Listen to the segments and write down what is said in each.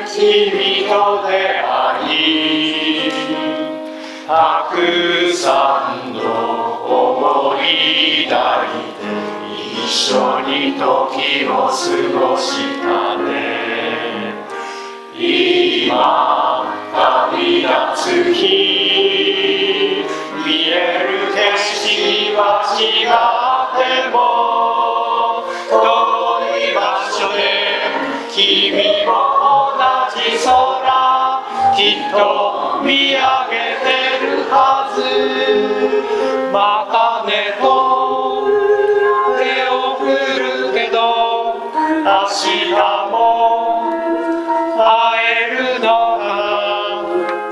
君と出会い、たくさんの思い抱いて一緒に時を過ごしたね。今旅立つ日、見える景色は違っても遠い場所で君も同じ空きっと見上げてるはず。またねと手を振るけど明日も会えるのかな。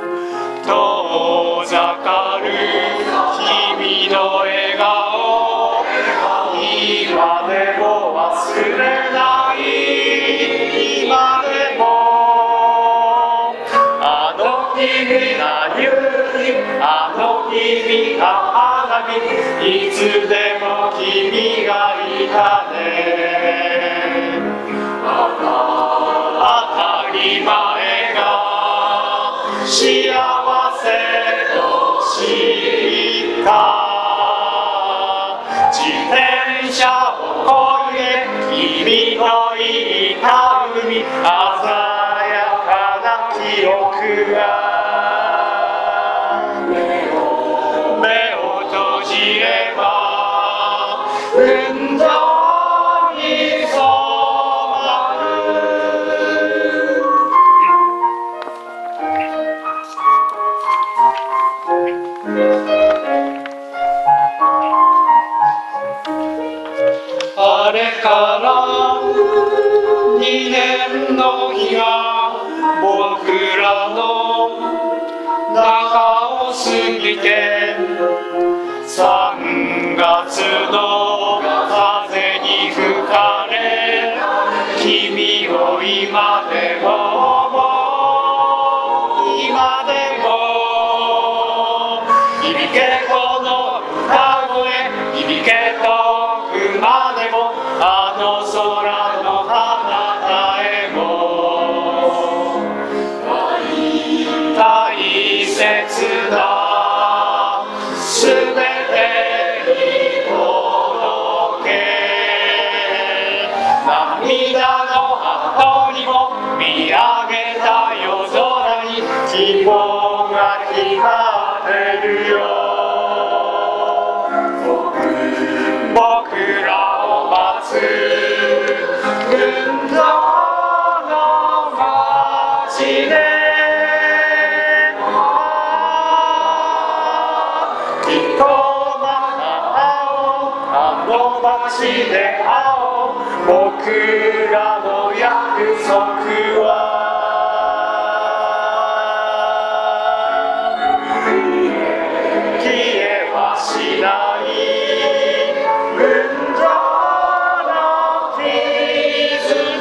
遠ざかる君の笑顔、今でも忘れない。今でもあの君が夕日、あの君が花火、いつでも君がいたね。当たり前が幸せと知った。自転車を越え君のいた海、鮮やかな記憶が目を閉じれば雲上に染まる。あれから2年の日が僕らの中を過ぎて、3月の風に吹かれ君を今でも思う。今でも響けこの歌声、響け遠くまでもあの空の彼方へも大切なすべてに届け。涙の後にも見上げた夜空に希望が光ってるよ。僕らを待つ群青の街できっとまた会おう、あの街で会おう。僕らの約束は消えはしない。群青の絆、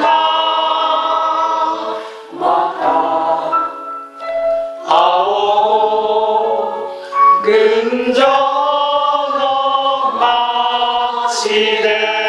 また会おう。群青の街で